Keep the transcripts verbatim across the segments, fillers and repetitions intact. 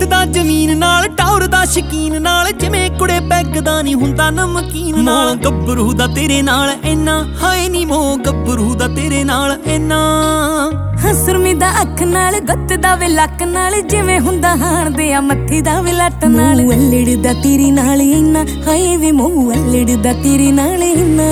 ਖੇਡਦਾ ਜ਼ਮੀਨ ਨਾਲ, ਟੌਰਦਾ ਸ਼ਕੀਨ ਨਾਲ, ਜਿਵੇਂ ਕੁੜੇ ਪੈਗਦਾ ਨਹੀਂ ਹੁੰਦਾ ਨਮਕੀਨ ਨਾਲ। ਗੱਭਰੂ ਦਾ ਤੇਰੇ ਨਾਲ ਇੰਨਾ ਹਾਏ ਨੀ ਮੋਹ, ਗੱਭਰੂ ਦਾ ਤੇਰੇ ਨਾਲ ਇੰਨਾ। ਸੁਰਮੀ ਦਾ ਅੱਖ ਨਾਲ, ਗੁੱਤ ਦਾ ਵੇ ਲੱਕ ਨਾਲ, ਜਿਵੇਂ ਹੁੰਦਾ ਹਾਣ ਦੇ ਆ ਮੱਥੇ ਦਾ ਵੇ ਲੱਟ ਨਾਲ। ਅੱਲੜ ਦਾ ਤੇਰੇ ਨਾਲ ਇੰਨਾ ਹਾਏ ਵੇ ਮੂੰਹ, ਅੱਲੜ ਦਾ ਤੇਰੇ ਨਾਲ ਇੰਨਾ।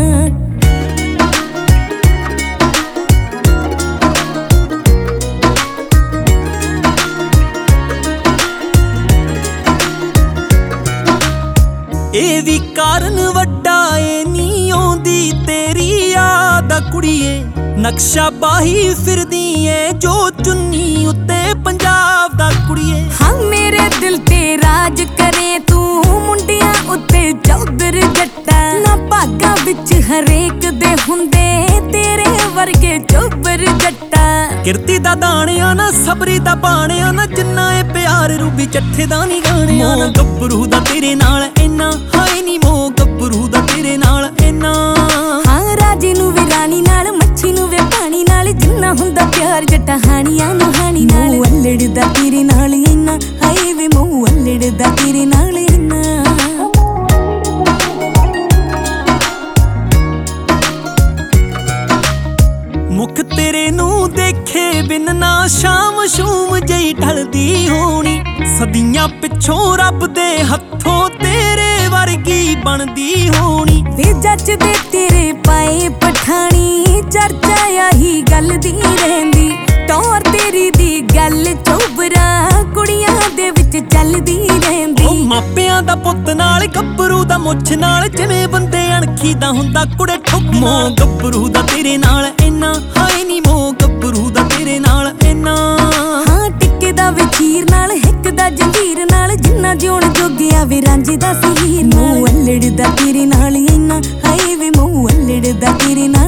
ਇਹ ਵੀ ਕਾਰਨ ਵੱਡਾ ਏ ਨੀ ਆਉਂਦੀ ਤੇਰੀ ਯਾਦ ਆ ਕੁੜੀਏ। ਨਕਸ਼ਾ ਬਾਹੀ ਫਿਰਦੀ ਏ ਜੋ ਚੁੰਨੀ ਉੱਤੇ ਪੰਜਾਬ ਦਾ ਕੁੜੀਏ। ਹਾਂ ਮੇਰੇ ਦਿਲ ਤੇ ਰਾਜ ਕਰੇ ਤੂੰ, ਮੁੰਡਿਆਂ ਉੱਤੇ ਚੌਧਰ ਜੱਟਾ। ਨਾ ਭਾਗਾਂ ਵਿੱਚ ਹਰੇਕ ਦੇ ਹੁੰਦੇ ਤੇਰੇ ਵਰਗੇ ਚੋਬਰ ਜੱਟਾ। ਕਿਰਤੀ ਦਾ ਦਾਣਿਆ ਨਾ, ਸਬਰੀ ਦਾ ਬਾਣਿਆ ਨਾ, ਜਿੰਨਾ ਏ ਪਿਆਰ ਰੂਬੀ ਚੱਠੇ ਦਾ ਨੀ ਗਾਣਿਆ ਨਾ। ਗੱਭਰੂ ਦਾ ਤੇਰੇ ਨਾਲ ਇੰਨਾ ਹਾਏ ਨੀ ਮੋਹ, ਗੱਭਰੂ ਦਾ ਤੇਰੇ ਨਾਲ ਇੰਨਾ। ਹਾਂ ਰਾਜੇ ਨੂੰ ਵੀ ਰਾਣੀ ਨਾਲ, ਮੱਛੀ ਨੂੰ ਵੇ ਪਾਣੀ ਨਾਲ, ਜਿੰਨਾ ਹੁੰਦਾ ਪਿਆਰ ਜੱਟਾ ਹਾਣੀਆਂ ਨੂੰ ਹਾਣੀ ਨਾਲ। ਅੱਲੜ ਦਾ ਤੇਰੇ ਨਾਲ ਇੰਨਾ ਹਾਏ ਵੇ ਮੂੰਹ, ਅੱਲੜ ਦਾ ਤੇਰੇ ਨਾਲ ਇੰਨਾ। ਮੁਖ ਤੇਰੇ ਨੂੰ ਦੇਖੇ ਬਿਨ ਨਾ ਸ਼ਾਮ ਸ਼ੂਮ ਜਈ ਢਲਦੀ ਹੋਣੀ। ਸਦੀਆਂ ਪਿੱਛੋਂ ਰੱਬ ਦੇ ਹੱਥੋਂ ਤੇਰੇ ਵਰਗੀ ਬਣਦੀ ਹੋਣੀ। ਵੇ ਜੱਜਦੇ ਤੇਰੇ ਪਾਏ ਪਠਾਣੀ, ਚਰਚਾ ਆਹੀ ਗੱਲ ਦੀ ਰਹਿੰਦੀ। ਟੌਰ ਤੇਰੀ ਦੀ ਗੱਲ ਚੋਬਰਾ ਕੁੜੀਆਂ ਦੇ ਵਿੱਚ ਚੱਲਦੀ ਰਹਿੰਦੀ। ਉਹ ਮਾਪਿਆਂ ਦਾ ਪੁੱਤ ਨਾਲ, ਗੱਭਰੂ ਦਾ ਮੁੱਛ ਨਾਲ, ਜਿਵੇਂ ਬੰਦੇ ਅਣਖੀ ਦਾ ਹੁੰਦਾ ਕੁੜੇ ਠੁੱਕ ਮੋਹ। ਗੱਭਰੂ ਦਾ ਤੇਰੇ ਨਾਲ ਇੰਨਾ ਹਾਏ ਨੀ ਮੋਹ, ਗੱਭਰੂ ਦਾ ਤੇਰੇ ਨਾਲ ਇੰਨਾ। ਹਾਂ ਟਿੱਕੇ ਦਾ ਵਚੀਰ ਨਾਲ, ਹਿੱਕ ਦਾ ਜੰਜੀਰ ਨਾਲ, ਜਿੰਨਾ ਜਿਉਣ ਜੋਗਿਆ ਵੇ ਰਾਂਝੇ ਦਾ ਸੀਰ ਨਾਲ। ਅੱਲੜ ਦਾ ਤੇਰੇ ਨਾਲ ਇੰਨਾ ਹਾਏ ਵੇ ਮੂੰਹ, ਅੱਲੜ ਦਾ ਤੇਰੇ ਨਾਲ।